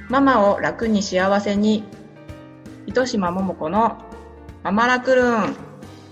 ママを楽に幸せに、糸島桃子のママラクルーン。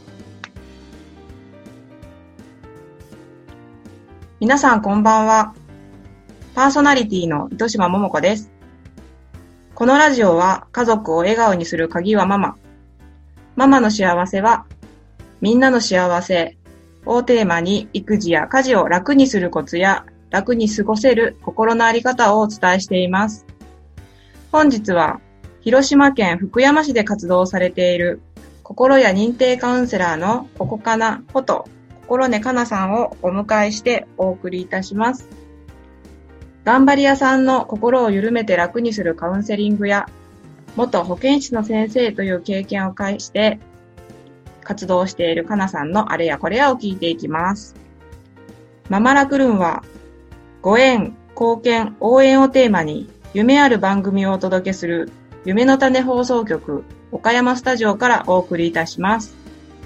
皆さんこんばんは。パーソナリティの糸島桃子です。このラジオは家族を笑顔にする鍵はママ。ママの幸せはみんなの幸せをテーマに、育児や家事を楽にするコツや楽に過ごせる心のあり方をお伝えしています。本日は広島県福山市で活動されている心や認定カウンセラーのここかなこと心根かなさんをお迎えしてお送りいたします。頑張り屋さんの心を緩めて楽にするカウンセリングや元保健師の先生という経験を介して活動しているかなさんのあれやこれやを聞いていきます。ママラクルーンはご縁、貢献、応援をテーマに夢ある番組をお届けする夢の種放送局岡山スタジオからお送りいたします。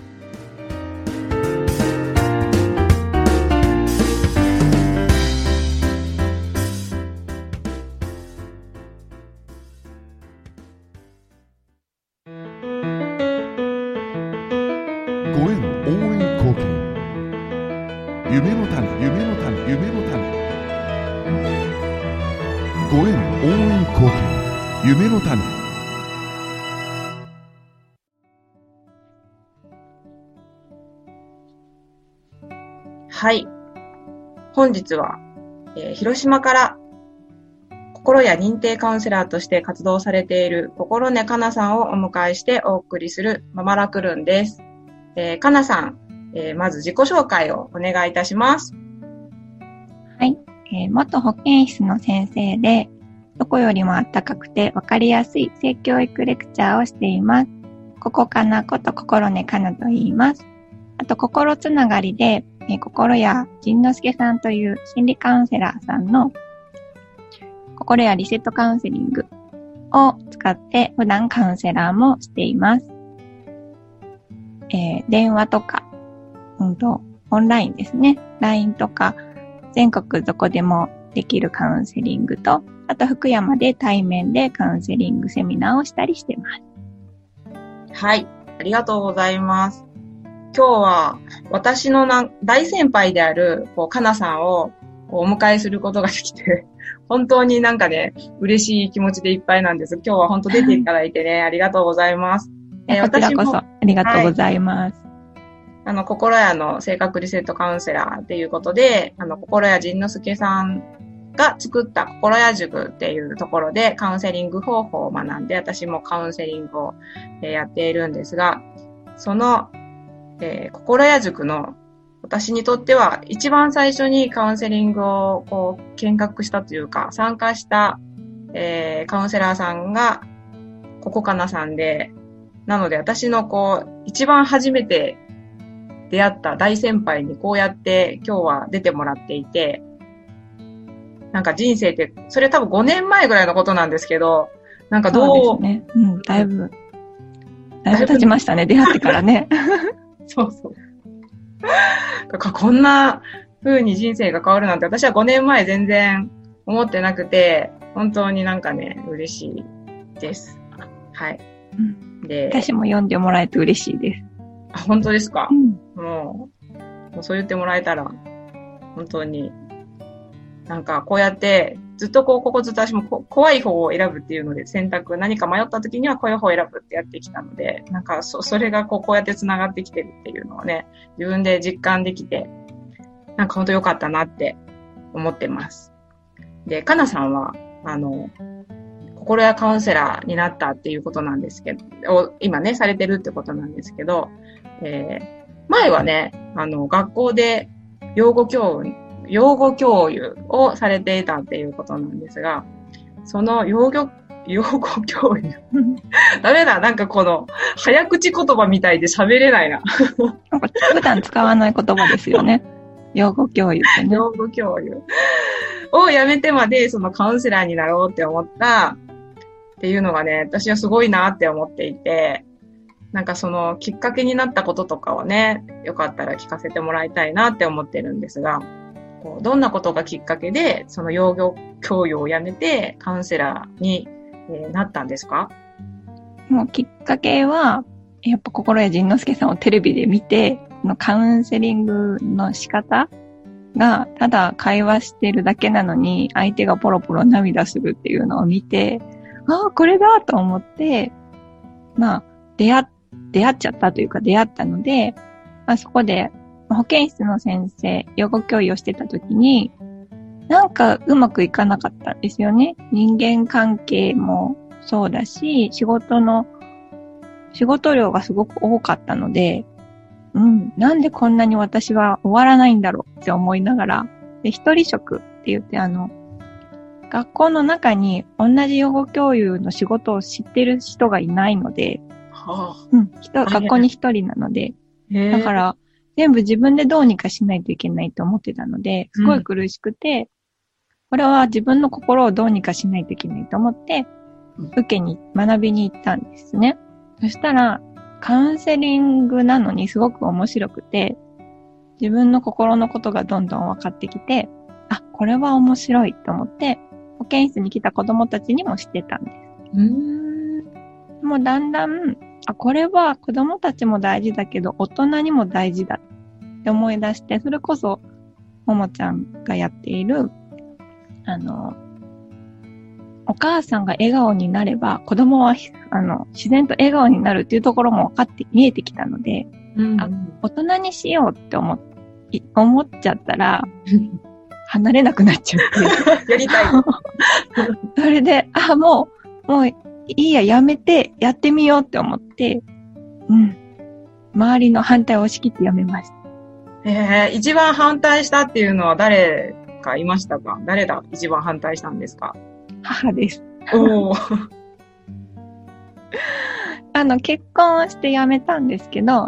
ご縁、応援、貢献、夢の種、夢の種、夢の種。ご縁、応援、貢献、夢の種。 はい。本日は、広島から心や認定カウンセラーとして活動されている心根かなさんをお迎えしてお送りするママラクルーンです。かなさん、まず自己紹介をお願いいたします。 はい、元保健室の先生で、どこよりもあったかくて分かりやすい性教育レクチャーをしています。ここかなこと心根かなと言います。あと、心つながりで、心や仁之助さんという心理カウンセラーさんの心やリセットカウンセリングを使って普段カウンセラーもしています。電話とか、オンラインですね。LINE とか、全国どこでもできるカウンセリングと、あと福山で対面でカウンセリングセミナーをしたりしています。 はい、ありがとうございます。今日は私の大先輩であるかなさんをお迎えすることができて、本当に嬉しい気持ちでいっぱいなんです。今日は本当出ていただいてね、ありがとうございます。 こちらこそありがとうございます。 はい、心屋の性格リセットカウンセラーっていうことで、心屋仁之助さんが作った心屋塾っていうところでカウンセリング方法を学んで、私もカウンセリングをやっているんですが、その、心屋塾の私にとっては一番最初にカウンセリングを見学したというか参加した、カウンセラーさんがここかなさんで、なので私の一番初めて出会った大先輩にこうやって今日は出てもらっていて、人生って、それ多分5年前ぐらいのことなんですけど、 そうですね。だいぶ経ちましたね、出会ってからね。 そうそう。こんな風に人生が変わるなんて、私は5年前全然思ってなくて、本当に嬉しいです。はい。 で、私も読んでもらえて嬉しいです。 あ、本当ですか？もうそう言ってもらえたら、本当に、こうやって、ずっとここずっと私も怖い方を選ぶっていうので何か迷った時にはこういう方を選ぶってやってきたので、それがこうやって繋がってきてるっていうのをね、自分で実感できて、本当良かったなって思ってます。で、かなさんは、心やカウンセラーになったっていうことなんですけど、今ね、されてるってことなんですけど、前はね、学校で養護教諭をされていたっていうことなんですが、その養護教諭ダメだ、早口言葉みたいで喋れないな。 普段使わない言葉ですよね。養護教諭ってね。 養護教諭をやめてまで、そのカウンセラーになろうって思ったっていうのがね、私はすごいなって思っていて、そのきっかけになったこととかをね、よかったら聞かせてもらいたいなって思ってるんですが、 どんなことがきっかけで、その養護教諭を辞めてカウンセラーに、なったんですか？ もうきっかけは、やっぱ心谷仁之助さんをテレビで見て、カウンセリングの仕方が、ただ会話してるだけなのに、相手がポロポロ涙するっていうのを見て、ああ、これだと思って、まあ、出会っちゃったというか出会ったので、まあ、そこで保健室の先生、養護教諭をしてた時に、なんかうまくいかなかったんですよね。人間関係もそうだし、仕事量がすごく多かったので、なんでこんなに私は終わらないんだろうって思いながら、で、一人職って言って学校の中に同じ養護教諭の仕事を知ってる人がいないので、学校に一人なので、だから全部自分でどうにかしないといけないと思ってたので、すごい苦しくて、これは自分の心をどうにかしないといけないと思って、学びに行ったんですね。そしたら、カウンセリングなのにすごく面白くて、自分の心のことがどんどん分かってきて、あ、これは面白いと思って、保健室に来た子供たちにもしてたんです。もうだんだん、これは子供たちも大事だけど、大人にも大事だって思い出して、それこそ、ももちゃんがやっている、お母さんが笑顔になれば、子供は、自然と笑顔になるっていうところも見えてきたので、大人にしようって思っちゃったら、離れなくなっちゃって。 やりたい。 それで、もういいや、やめて、やってみようって思って、周りの反対を押し切ってやめました。 一番反対したっていうのは誰かいましたか？誰だ一番反対したんですか？ 母です。 おー。 結婚して辞めたんですけど、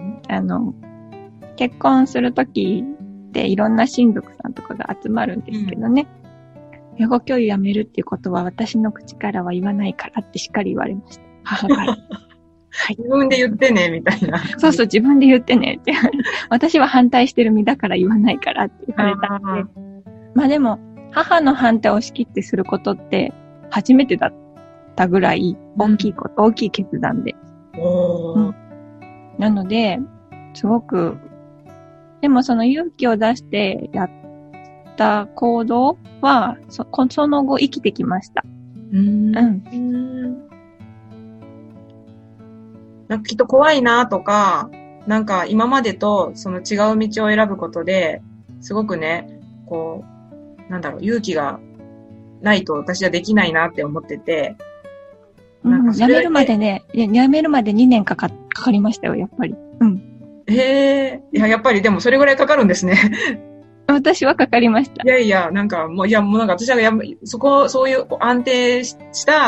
結婚するときっていろんな親族さんとかが集まるんですけどね。養護教諭辞めるっていうことは私の口からは言わないからってしっかり言われました。母から。 はい、自分で言ってね、みたいな。 そうそう、自分で言ってねって。私は反対してる身だから言わないからって言われたんで。まあでも、母の反対を押し切ってすることって初めてだったぐらい大きい決断で。なので、すごく、でもその勇気を出してやった行動は、その後生きてきました。 なんかきっと怖いなとか、なんか今までとその違う道を選ぶことで、すごくね、勇気がないと私はできないなって思ってて。 辞めるまで2年かかりましたよ、やっぱり。 やっぱりでもそれぐらいかかるんですね。 私はかかりました。 もう私はそういう安定した、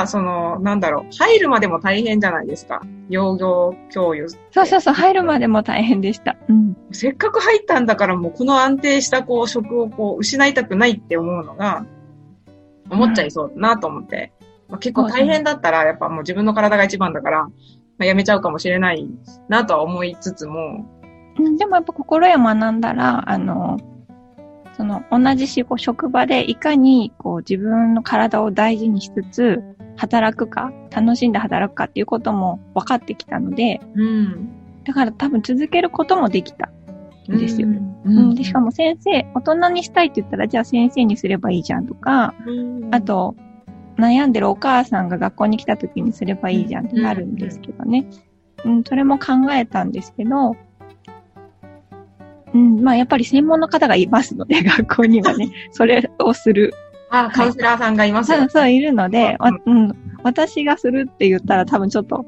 入るまでも大変じゃないですか。養護教諭。 そう、入るまでも大変でした。 せっかく入ったんだからもうこの安定した職を失いたくないって思っちゃいそうだなと思って。結構大変だったらやっぱもう自分の体が一番だから、やめちゃうかもしれないなとは思いつつも。 でもやっぱ心得学んだら、同じ職場でいかに自分の体を大事にしつつ働くか、楽しんで働くかっていうことも分かってきたので、だから多分続けることもできたんですよ。で、しかも先生、大人にしたいって言ったらじゃあ先生にすればいいじゃんとか、あと悩んでるお母さんが学校に来た時にすればいいじゃんってなるんですけどね。それも考えたんですけど、やっぱり専門の方がいますので、学校にはね、それをする。 カウンセラーさんがいますよね。 そう、いるので、私がするって言ったら多分ちょっと、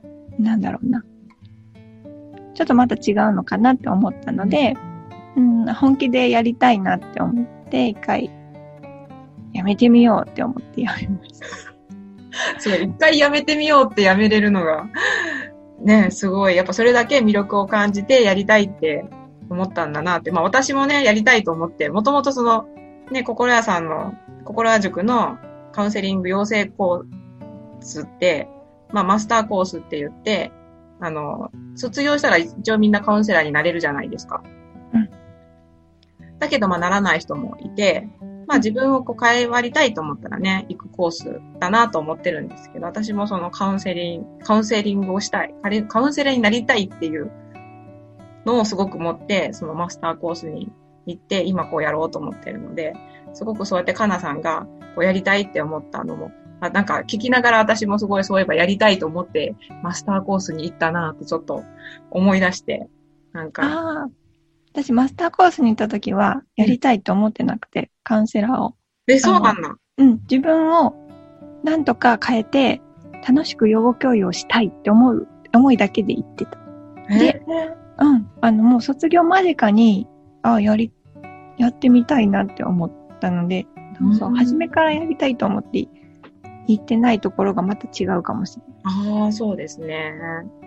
ちょっとまた違うのかなって思ったので、本気でやりたいなって思って、一回、やめてみようって思ってやめました。 そう、一回やめてみようってやめれるのが、ね、すごい、やっぱそれだけ魅力を感じてやりたいって思ったんだなって。私もね、やりたいと思って、もともと心谷塾のカウンセリング養成コースって、マスターコースって言って、卒業したら一応みんなカウンセラーになれるじゃないですか。 だけどならない人もいて、自分を変え割りたいと思ったらね、行くコースだなと思ってるんですけど、私もそのカウンセリングをしたい、カウンセラーになりたいっていうのをすごく持って、そのマスターコースに行って、今やろうと思ってるので、すごくそうやってかなさんがやりたいって思ったのも、なんか聞きながら私もすごいそういえばやりたいと思ってマスターコースに行ったなってちょっと思い出して、 私マスターコースに行った時はやりたいと思ってなくて、カウンセラーを。 そうなんだ。 自分をなんとか変えて楽しく養護教諭をしたいって思いだけで言ってた。で、もう卒業間近に、やってみたいなって思ったので、初めからやりたいと思って言ってないところがまた違うかもしれない。 そうですね。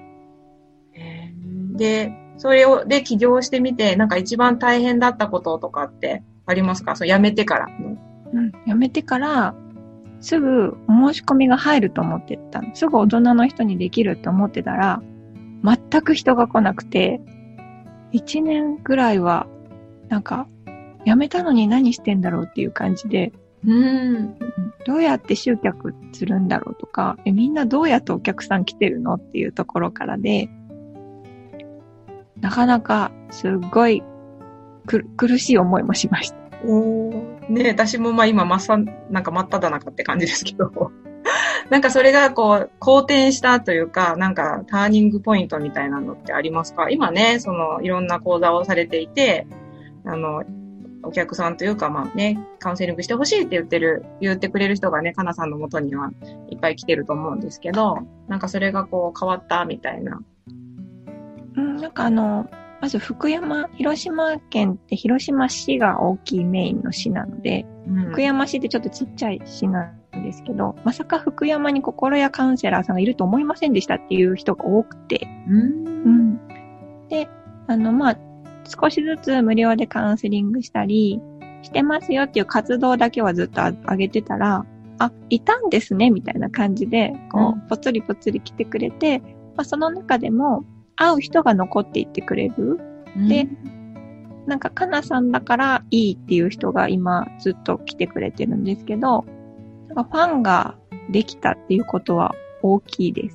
で、それで起業してみて、なんか一番大変だったこととかってありますか？辞めてから。 辞めてから、すぐお申し込みが入ると思ってた。すぐ大人の人にできるって思ってたら、全く人が来なくて、1年ぐらいは、なんか、辞めたのに何してんだろうっていう感じで、どうやって集客するんだろうとか、みんなどうやってお客さん来てるのっていうところからで、なかなかすっごい苦しい思いもしました。 ね、私も今なんか真っ只中って感じですけど、なんかそれが好転したというか、なんかターニングポイントみたいなのってありますか？今ね、いろんな講座をされていて、お客さんというか、カウンセリングしてほしいって言ってくれる人がね、かなさんの元にはいっぱい来てると思うんですけど、なんかそれが変わったみたいな。 なんかまず広島県って広島市が大きいメインの市なので、福山市ってちょっとちっちゃい市なんですけど、まさか福山に心やカウンセラーさんがいると思いませんでしたっていう人が多くて。で、少しずつ無料でカウンセリングしたりしてますよっていう活動だけはずっと上げてたら、いたんですねみたいな感じで、ぽつりぽつり来てくれて、その中でも会う人が残っていってくれる。で、なんかかなさんだからいいっていう人が今ずっと来てくれてるんですけど、なんかファンができたっていうことは大きいです。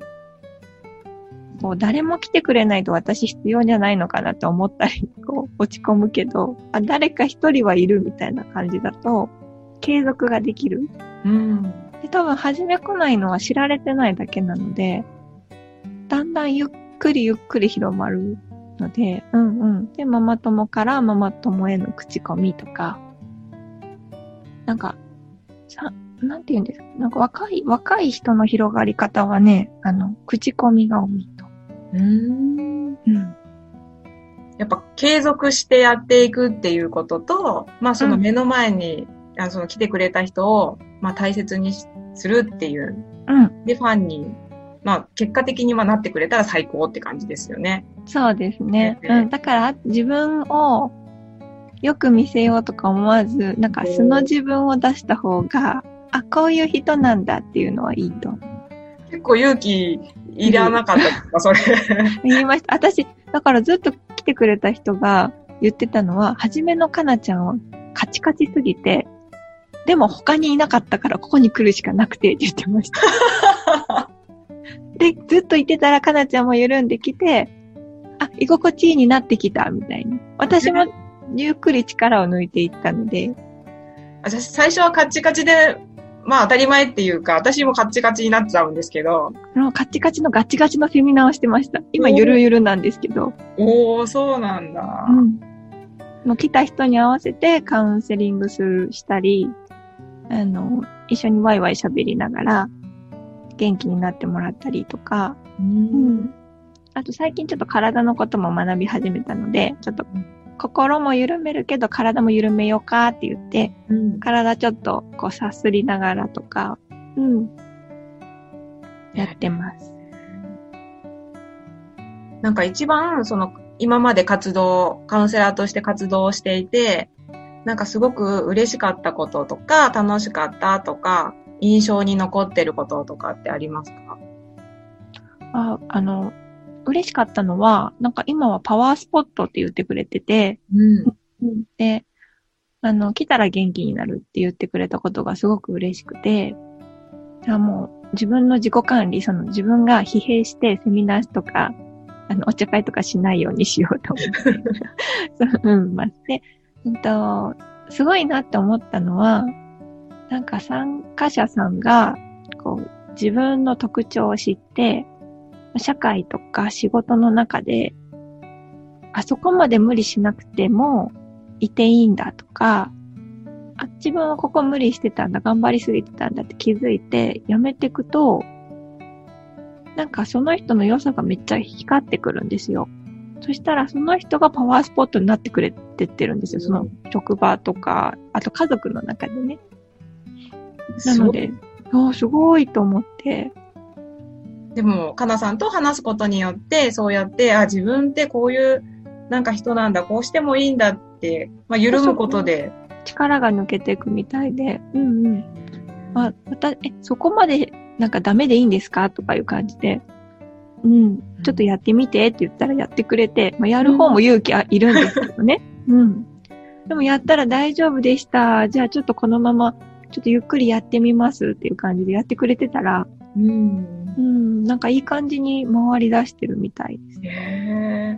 誰も来てくれないと私必要じゃないのかなって思ったり、落ち込むけど、誰か一人はいるみたいな感じだと、継続ができる。で、多分初め来ないのは知られてないだけなので、だんだんゆっくり広まるので、で、ママ友からママ友への口コミとか、なんか、なんて言うんですか、なんか若い人の広がり方はね、口コミが多いと。 やっぱ継続してやっていくっていうことと、その目の前に、来てくれた人を、大切にするっていう。で、ファンに、結果的になってくれたら最高って感じですよね。 そうですね。だから自分をよく見せようとか思わず、なんか素の自分を出した方が、こういう人なんだっていうのはいいと。 結構勇気いらなかったですか、それ。 言いました。私、だからずっと来てくれた人が言ってたのは、初めのかなちゃんはカチカチすぎて、でも他にいなかったからここに来るしかなくてって言ってました。で、ずっといてたらかなちゃんも緩んできて、居心地いいになってきたみたいな。私もゆっくり力を抜いていったので。 私最初はカチカチで、当たり前っていうか、私もカチカチになっちゃうんですけど。 カチカチのガチガチのセミナーをしてました。今ゆるゆるなんですけど。 そうなんだ。 もう来た人に合わせてカウンセリングしたり、一緒にワイワイ喋りながら元気になってもらったりとか、あと最近ちょっと体のことも学び始めたので、ちょっと心も緩めるけど体も緩めようかって言って、体ちょっとさすりながらとか、やってます。 なんか一番今までカウンセラーとして活動していて、なんかすごく嬉しかったこととか、楽しかったとか、印象に残ってることとかってありますか？ 嬉しかったのは、なんか今はパワースポットって言ってくれてて、 で、来たら元気になるって言ってくれたことがすごく嬉しくて、もう自分の自己管理、自分が疲弊してセミナーとか、お茶会とかしないようにしようと思って。すごいなって思ったのは、なんか参加者さんが、自分の特徴を知って、社会とか仕事の中で、あそこまで無理しなくてもいていいんだとか、自分はここ無理してたんだ、頑張りすぎてたんだって気づいてやめていくと、なんかその人の良さがめっちゃ光ってくるんですよ。そしたらその人がパワースポットになってくれてってるんですよ。その職場とか、あと家族の中でね。なので、すごいと思って。 でも、かなさんと話すことによって、そうやって、自分ってこういうなんか人なんだ、こうしてもいいんだって、緩むことで。 力が抜けていくみたいで。そこまでなんかダメでいいんですかとかいう感じで。ちょっとやってみてって言ったらやってくれて、やる方も勇気いるんですけどね。でもやったら大丈夫でした。じゃあちょっとこのまま、ちょっとゆっくりやってみますっていう感じでやってくれてたら、なんかいい感じに回り出してるみたいです。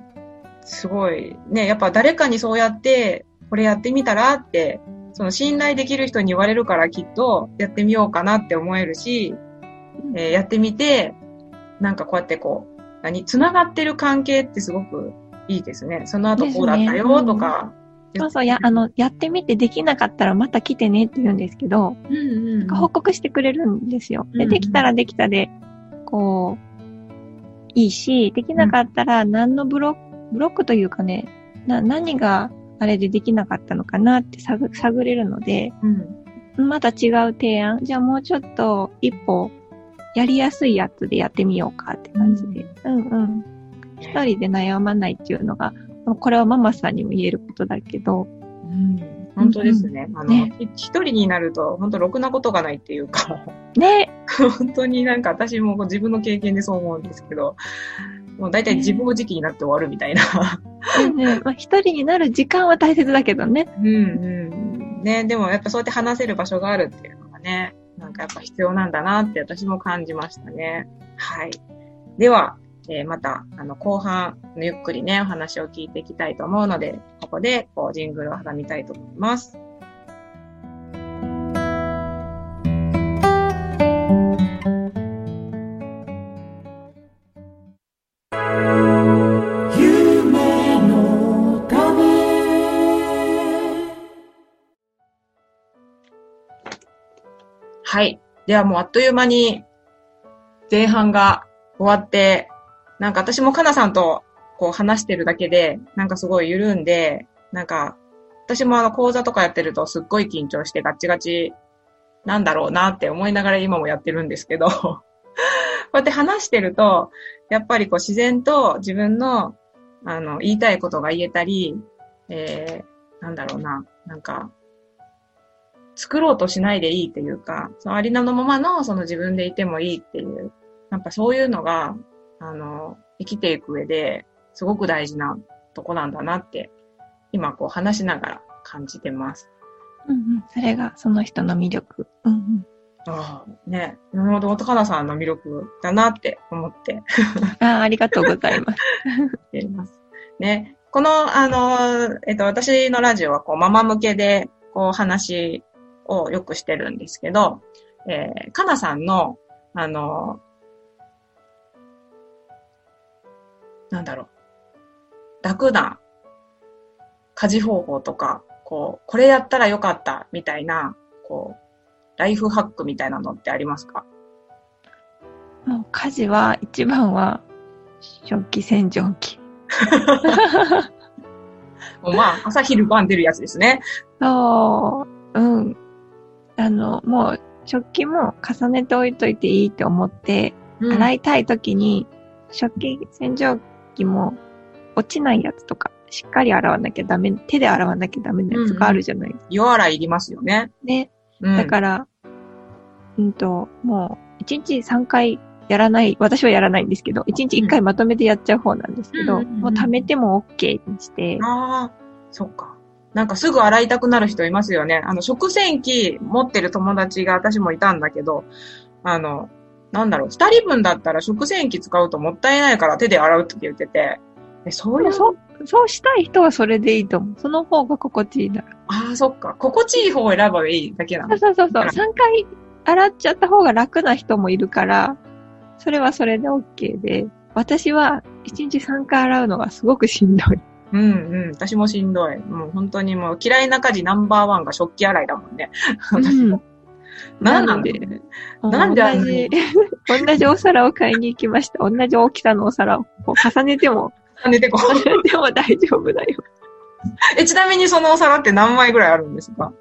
すごい。ね、やっぱ誰かにそうやって、これやってみたらって、その信頼できる人に言われるからきっとやってみようかなって思えるし、やってみて、なんかこうやって繋がってる関係ってすごくいいですね。その後こうだったよとか。 やってみてできなかったらまた来てねって言うんですけど、なんか報告してくれるんですよ。で、できたらできたで、いいし、できなかったら何のブロックというかね、何があれでできなかったのかなって探れるので、また違う提案、じゃあもうちょっと一歩やりやすいやつでやってみようかって感じで。一人で悩まないっていうのが、これはママさんにも言えることだけど。 本当ですね。一人になると、本当ろくなことがないっていうか。 ね。 本当になんか私も自分の経験でそう思うんですけど、もう大体自暴自棄になって終わるみたいな。 一人になる時間は大切だけどね。 ね、でもやっぱそうやって話せる場所があるっていうのがね、なんかやっぱ必要なんだなって私も感じましたね。はい。では、また、後半、ゆっくりね、お話を聞いていきたいと思うので、ここで、ジングルを挟みたいと思います。はい。ではもうあっという間に前半が終わって、なんか私もかなさんと話してるだけで、なんかすごい緩んで、なんか私も講座とかやってるとすっごい緊張してガチガチなんだろうなって思いながら今もやってるんですけど、こうやって話してると、やっぱり自然と自分の言いたいことが言えたり、なんだろうな、なんか、作ろうとしないでいいっていうか、そのありのままのその自分でいてもいいっていう、やっぱそういうのが、生きていく上ですごく大事なとこなんだなって、今話しながら感じてます。 それがその人の魅力。 ね、本当かなさんの魅力だなって思って。 ありがとうございます。 ね、この、私のラジオはママ向けで、話をよくしてるんですけど、かなさんの、なんだろう、楽な家事方法とか、これやったらよかったみたいな、ライフハックみたいなのってありますか？ もう家事は、一番は、食器洗浄機。 朝昼晩出るやつですね。 もう、食器も重ねて置いといていいって思って、洗いたい時に、食器洗浄機も落ちないやつとか、しっかり洗わなきゃダメ、手で洗わなきゃダメなやつがあるじゃないですか。 夜洗いいりますよね。 ね。だから、もう、1日3回やらない、私はやらないんですけど、1日1回まとめてやっちゃう方なんですけど、もう貯めても OK にして。 そっか。 なんかすぐ洗いたくなる人いますよね。食洗機持ってる友達が私もいたんだけど、なんだろう、二人分だったら食洗機使うともったいないから手で洗うって言ってて、 そうしたい人はそれでいいと思う。その方が心地いいなら。 ああ、そっか。心地いい方を選ばいいだけなの。 そう。3回洗っちゃった方が楽な人もいるから、それはそれで OK で、私は1日3回洗うのがすごくしんどい。 私もしんどい。もう本当にもう嫌いな家事ナンバーワンが食器洗いだもんね。なんで同じお皿を買いに行きました。同じ大きさのお皿をこう重ねても大丈夫だよ。 ちなみにそのお皿って何枚ぐらいあるんですか？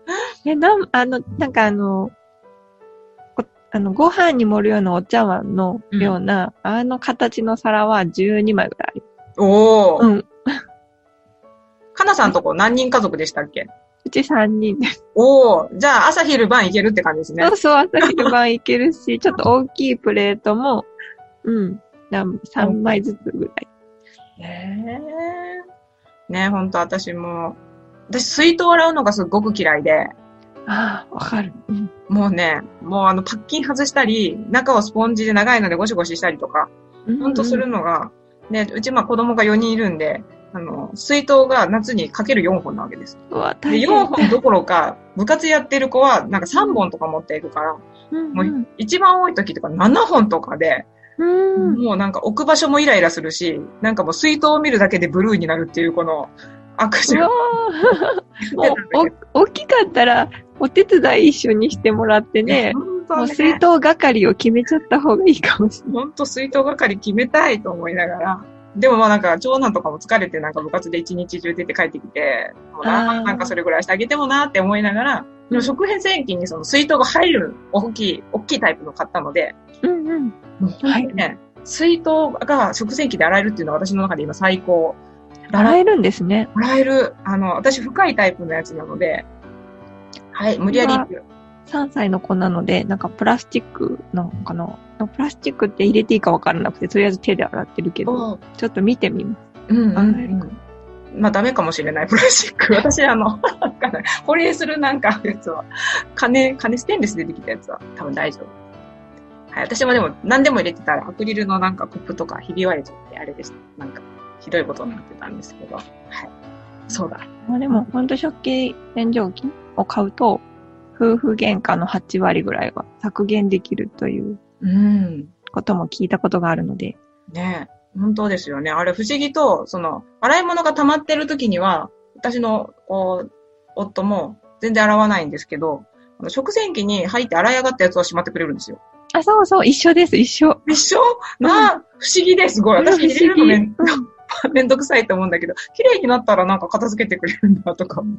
ご飯に盛るようなお茶碗のような、形の皿は12枚ぐらいある。 おー。かなさんとこ何人家族でしたっけ？ うち3人です。 おー。じゃあ朝昼晩いけるって感じですね。 そう、朝昼晩いけるし、ちょっと大きいプレートも、3枚ずつぐらい。 ね、ほんと私水筒洗うのがすっごく嫌いで。 ああ、わかる。 もうね、パッキン外したり、中をスポンジで長いのでゴシゴシしたりとか、ほんとするのが、ね、うち子供が4人いるんで、水筒が夏にかける4本なわけです。 うわ、 で、4本どころか、部活やってる子はなんか3本とか持っていくから、もう一番多い時とか7本とかで、もうなんか置く場所もイライラするし、なんかもう水筒を見るだけでブルーになるっていうこの悪事が。 もう大きかったらお手伝い一緒にしてもらってね、もう水筒係を決めちゃった方がいいかもしれない。 ほんと水筒係決めたいと思いながら。でもなんか長男とかも疲れてなんか部活で一日中出て帰ってきて、なんかそれぐらいしてあげてもなって思いながら、でも食品洗機にその水筒が入る大きいタイプの買ったので、もう本当にね、水筒が食洗機で洗えるっていうのは私の中で今最高。 洗えるんですね。 洗える。私深いタイプのやつなので、はい、無理やり。 3歳の子なので、なんかプラスチックのかな。プラスチックって入れていいかわからなくて、とりあえず手で洗ってるけど、ちょっと見てみます。 ダメかもしれない、プラスチック。私保冷するなんかやつは、金ステンレスでできたやつは多分大丈夫。はい、私もでも何でも入れてたらアクリルのなんかコップとかひび割れちゃってあれでした。なんかひどいことになってたんですけど。はい。そうだ。 でもほんと食器洗浄機を買うと、夫婦喧嘩の8割ぐらいは削減できるということも聞いたことがあるので。 ねえ、本当ですよね。あれ不思議と、洗い物が溜まってる時には、私の夫も全然洗わないんですけど、食洗機に入って洗い上がったやつをしまってくれるんですよ。 あ、そうそう、一緒です、一緒。 不思議です、すごい。私入れるのめんどくさいと思うんだけど、綺麗になったらなんか片付けてくれるんだとか思って。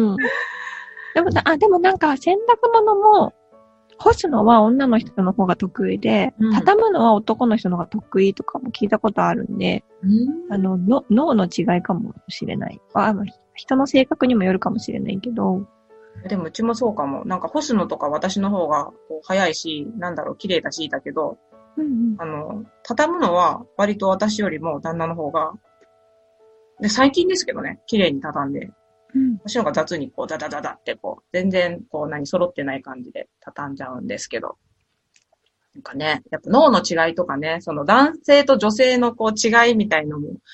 でもなんか洗濯物も干すのは女の人の方が得意で、畳むのは男の人の方が得意とかも聞いたことあるんで、脳の違いかもしれない。人の性格にもよるかもしれないけど。 でもうちもそうかも。なんか干すのとか私の方が早いし、綺麗だしだけど、畳むのは割と私よりも旦那の方が、で、最近ですけどね、綺麗に畳んで、私の方が雑にダダダダって全然揃ってない感じで畳んじゃうんですけど。なんかね、やっぱ脳の違いとかね、男性と女性の違いみたいのも、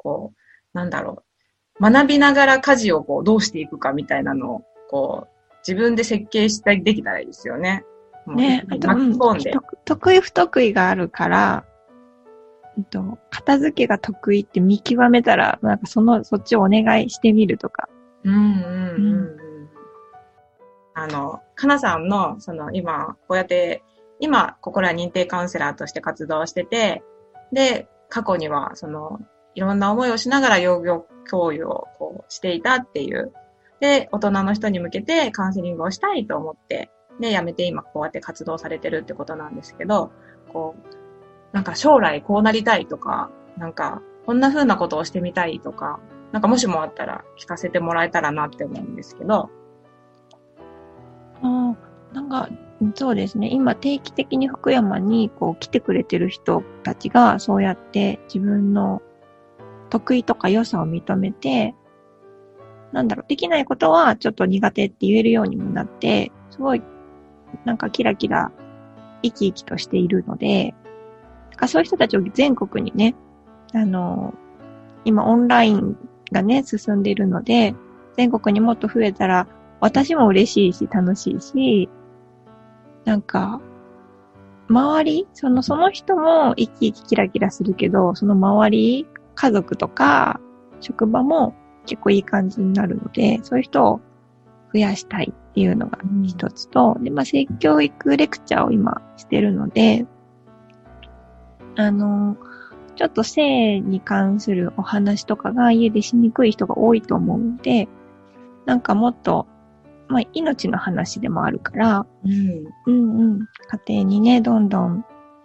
学びながら家事をどうしていくかみたいなのを、自分で設計できたらいいですよね。 ね、あと、得意不得意があるから、片付けが得意って見極めたら、なんかそっちをお願いしてみるとか。 かなさんの、今、こうやって、心は認定カウンセラーとして活動してて、で、過去には、いろんな思いをしながら養魚教諭をしていたっていう。で、大人の人に向けてカウンセリングをしたいと思って、で、辞めて今こうやって活動されてるってことなんですけど、なんか将来こうなりたいとか、なんかこんな風なことをしてみたいとか、なんかもしもあったら聞かせてもらえたらなって思うんですけど。 なんか、そうですね。今定期的に福山に来てくれてる人たちがそうやって自分の得意とか良さを認めて、 できないことはちょっと苦手って言えるようにもなって、すごい、キラキラ、生き生きとしているので、そういう人たちを全国にね、今オンラインがね、進んでいるので、全国にもっと増えたら、私も嬉しいし、楽しいし、周り、その人も生き生きキラキラするけど、その周り、家族とか、職場も結構いい感じになるので、そういう人を増やしたいっていうのが一つと、で、性教育レクチャーを今してるので、ちょっと性に関するお話とかが家でしにくい人が多いと思うので、もっと、命の話でもあるから、家庭にね、どんどん、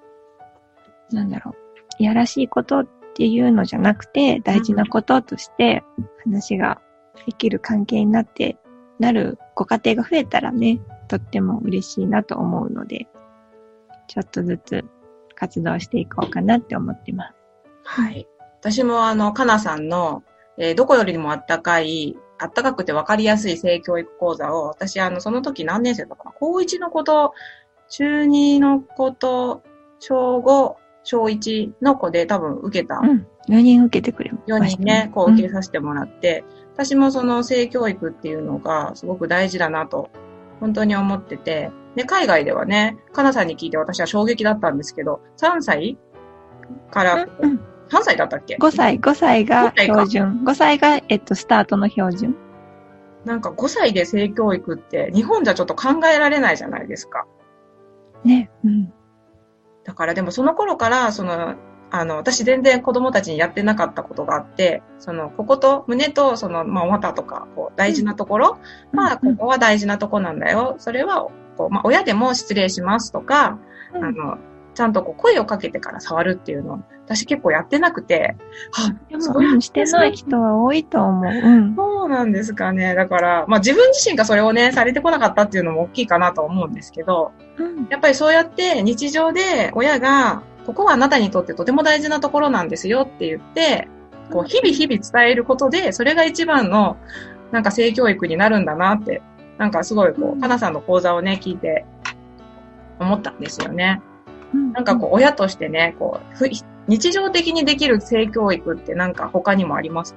いやらしいことっていうのじゃなくて、大事なこととして話ができる関係になるご家庭が増えたらね、とっても嬉しいなと思うので、ちょっとずつ活動していこうかなって思ってます。 はい。私もかなさんの、どこよりもあったかくて分かりやすい性教育講座を、私その時何年生だったかな、高1の子と、中2の子と、小5、小1の子で多分受けた。 4人受けてくれました。4 人ね、受けさせてもらって、私もその性教育っていうのがすごく大事だなと、本当に思ってて、で、海外ではね、かなさんに聞いて私は衝撃だったんですけど、3歳から、3歳だったっけ ?5 歳が標準。5歳が、スタートの標準。 5歳で性教育って日本じゃちょっと考えられないじゃないですか。 ね。 だからでもその頃から、私全然子供たちにやってなかったことがあって、ここと胸と、お股とか、大事なところ、ここは大事なとこなんだよ。それは、親でも失礼しますとか、ちゃんと声をかけてから触るっていうのを、私結構やってなくて、 でもしてない人は多いと思う。 そうなんですかね。だから、自分自身がそれをね、されてこなかったっていうのも大きいかなと思うんですけど、やっぱりそうやって日常で親が、ここはあなたにとってとても大事なところなんですよって言って、日々伝えることで、それが一番の、性教育になるんだなって、すごいかなさんの講座をね、聞いて思ったんですよね。親としてね、日常的にできる性教育って他にもあります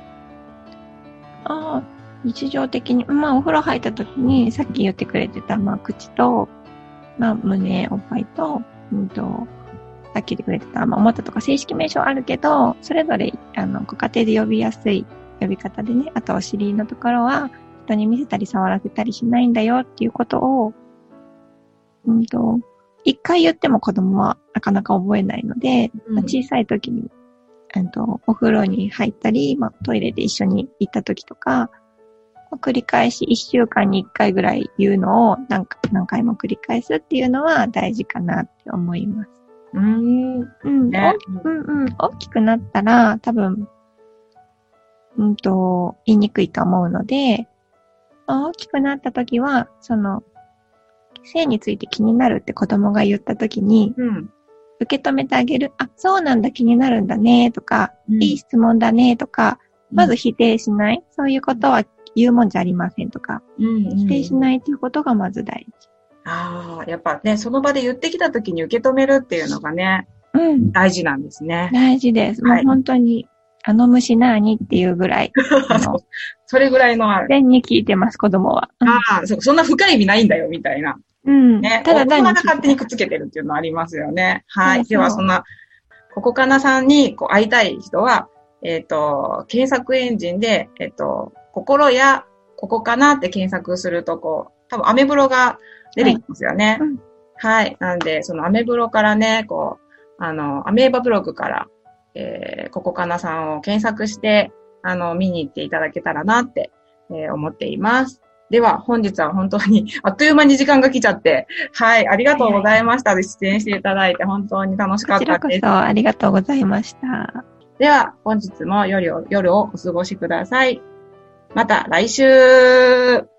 か？日常的に、お風呂入った時に、さっき言ってくれてた、口と、胸、おっぱいと、さっき言ってくれてた、お股とか正式名称あるけど、それぞれ、ご家庭で呼びやすい呼び方でね、あとお尻のところは、人に見せたり触らせたりしないんだよっていうことを、一回言っても子供はなかなか覚えないので、小さい時に、お風呂に入ったり、トイレで一緒に行った時とか、繰り返し1週間に1回ぐらい言うのを何回も繰り返すっていうのは大事かなって思います。大きくなったら多分、言いにくいと思うので、大きくなった時は、性について気になるって子供が言った時に、受け止めてあげる。そうなんだ、気になるんだね、とか、いい質問だね、とか、まず否定しない。そういうことは言うもんじゃありませんとか、否定しないっていうことがまず大事。やっぱね、その場で言ってきた時に受け止めるっていうのがね、大事なんですね。 大事です。もう本当に、虫なーにっていうぐらい。 それぐらいの。 自然に聞いてます、子供は。 そんな深い意味ないんだよ、みたいな。ね。ただ大人が勝手にくっつけてるっていうのありますよね。はい。では、ここかなさんに会いたい人は、検索エンジンで、心やここかなって検索すると、多分アメブロが出てきますよね。はい。なんで、そのアメブロからね、アメーバブログから、ここかなさんを検索して、見に行っていただけたらなって、思っています。では、本日は本当にあっという間に時間が来ちゃって、はい、ありがとうございました。出演していただいて本当に楽しかったです。 こちらこそありがとうございました。 では、本日も夜をお過ごしください。また来週。